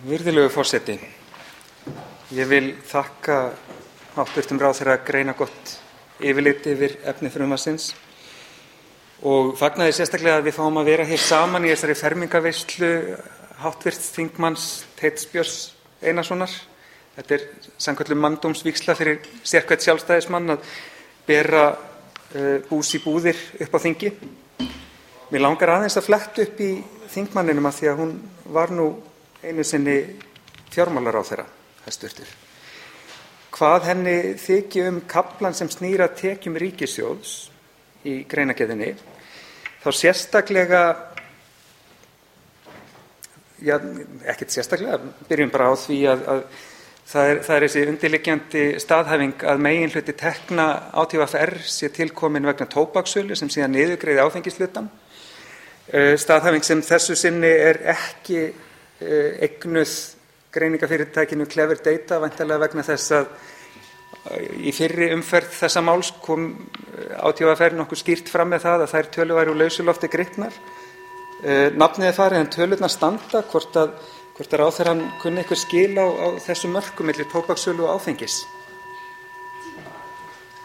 Virðulegur forseti. Ég vil þakka hv. ráðherra greinargott yfirlit yfir efni frumvarpsins og fagna því sérstaklega að við fáum að vera hér saman í þessari fermingarveislu hv. þingmanns Teits Björns Einarssonar. Þetta er sannkölluð manndómsvígsla fyrir sérhvern sjálfstæðismann að bera bús í búðir upp á þingi. Mig langar aðeins að fletta upp í þingmanninum af því að hún var nú einu sinni fjármálaráðherra, hæstvirtur. Hvað henni þyki kaflann sem snýr að tekjum ríkissjóðs í greinargerðinni, þá sérstaklega, ekkert sérstaklega, byrjum bara á því að það er þessi undirliggjandi staðhæfing að meginhluti tekna ÁTVR sé tilkomin vegna tóbakssölu sem síðan niðurgreiði áfengishlutann. Staðhæfing sem þessu sinni er ekki eignuð greiningafyrirtækinu Clever Data, væntanlega vegna þess að í fyrri umferð þessa máls kom ÁTVR nokkuð skýrt fram með það að þær tölur væru úr lausu lofti gripnar. Nafnið er farið en tölurnar standa, hvort ráðherrann kunni einhver skil á þessum mörkum milli tóbakssölu og áfengis.